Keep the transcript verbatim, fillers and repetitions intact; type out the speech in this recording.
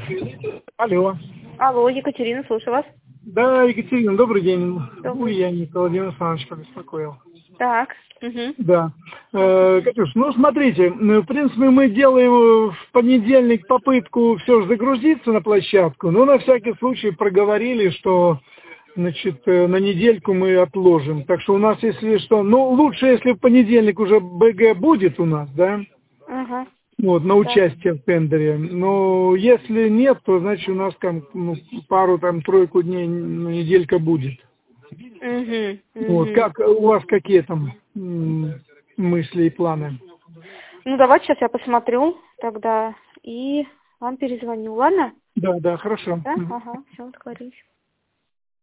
Алло. Алло, Екатерина, слушаю вас. Да, Екатерина, добрый день. Добрый. Ой, я Николай Владимир Александрович побеспокоил. Так. Угу. Да. Э, Катюш, ну смотрите, в принципе мы делаем в понедельник попытку все же загрузиться на площадку, но на всякий случай проговорили, что значит, на недельку мы отложим. Так что у нас, если что, ну лучше, если в понедельник уже БГ будет у нас, да? Ага. Вот, на участие в тендере. Но если нет, то значит у нас там ну, пару там тройку дней ну, неделька будет. Угу. Вот, Угу. как у вас какие там м, мысли и планы? Ну, давайте сейчас я посмотрю тогда и вам перезвоню, ладно? Да, да, хорошо. Да? Ага, все, договорились.